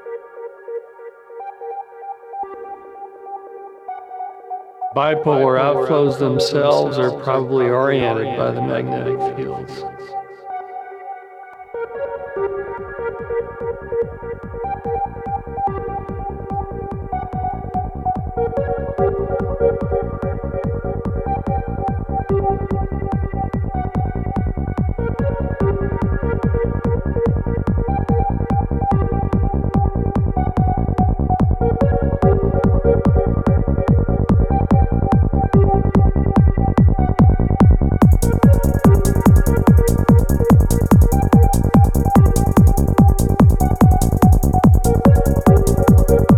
Bipolar outflows themselves are probably oriented by the magnetic fields.